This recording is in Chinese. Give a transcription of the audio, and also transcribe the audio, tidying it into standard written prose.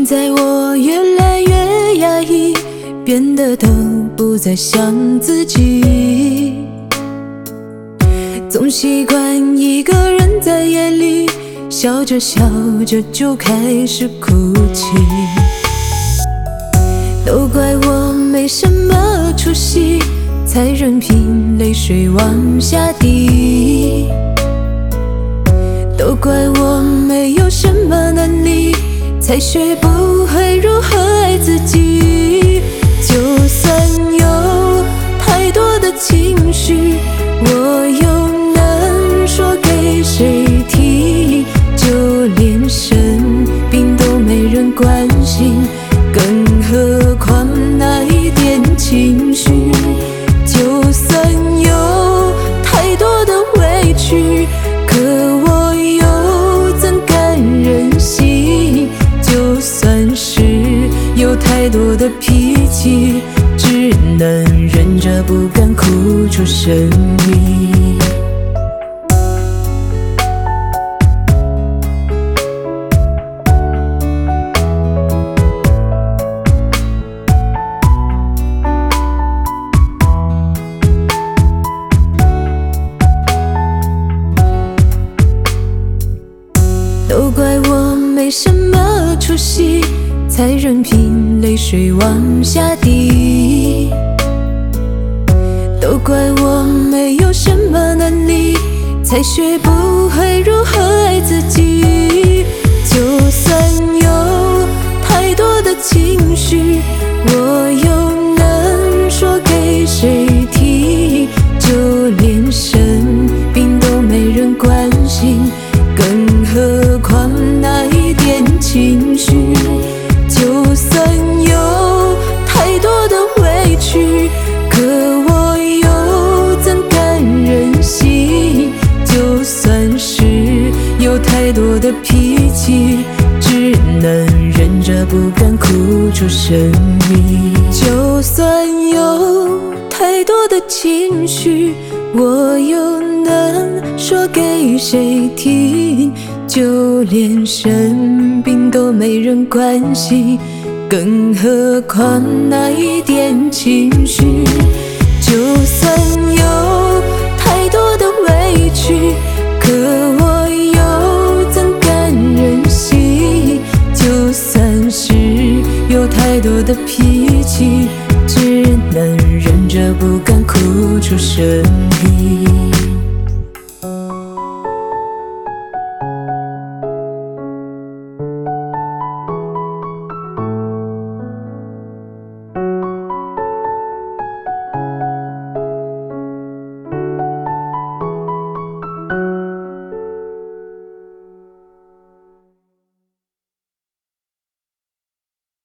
在我越来越压抑，变得都不再像自己，总习惯一个人在夜里，笑着笑着就开始哭泣。都怪我没什么出息，才任凭泪水往下滴。都怪我没有什么能力，才学不会如何爱自己。就算有太多的情绪，我又能说给谁听？就连生病都没人关心，更何况那一点情绪。就算有太多的委屈，可我又怎敢任性？就算是有太多的脾气，只能忍着不敢哭出声音。都怪我没什么出息，才任凭泪水往下滴。都怪我没有什么能力，才学不会如何爱自己。就算有太多的情绪，我又能说给谁听？就连生病都没人关心，更何况那一点情绪。就算有太多的委屈，可我又怎敢任性？就算是有太多的脾气，只能忍着不敢哭出声音。就算有太多的情绪，我又能说给谁听？就连生病都没人关心，更何况那一点情绪。就算有太多的委屈，可我又怎敢任性？就算是有太多的脾气，只能忍着不敢哭出声音。